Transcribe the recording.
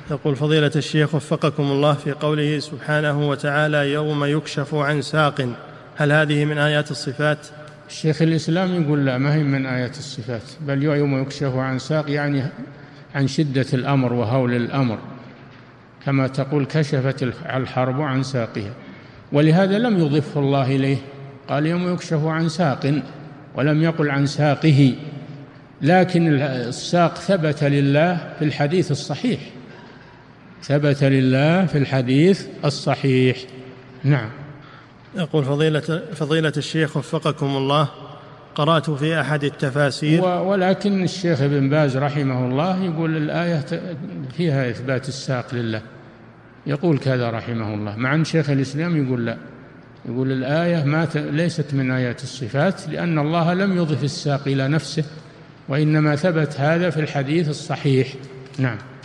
يقول فضيلة الشيخ وفقكم الله، في قوله سبحانه وتعالى يوم يكشف عن ساق، هل هذه من آيات الصفات؟ الشيخ الإسلام يقول لا، ما هي من آيات الصفات، بل يوم يكشف عن ساق يعني عن شدة الأمر وهول الأمر، كما تقول كشفت الحرب عن ساقها، ولهذا لم يضفه الله إليه، قال يوم يكشف عن ساق ولم يقل عن ساقه، لكن الساق ثبت لله في الحديث الصحيح، ثبت لله في الحديث الصحيح. نعم. يقول فضيلة الشيخ وفقكم الله، قرأت في أحد التفاسير، ولكن الشيخ ابن باز رحمه الله يقول الآية فيها إثبات الساق لله، يقول كذا رحمه الله، مع أن شيخ الإسلام يقول لا، يقول الآية ليست من آيات الصفات، لأن الله لم يضف الساق إلى نفسه، وإنما ثبت هذا في الحديث الصحيح. نعم.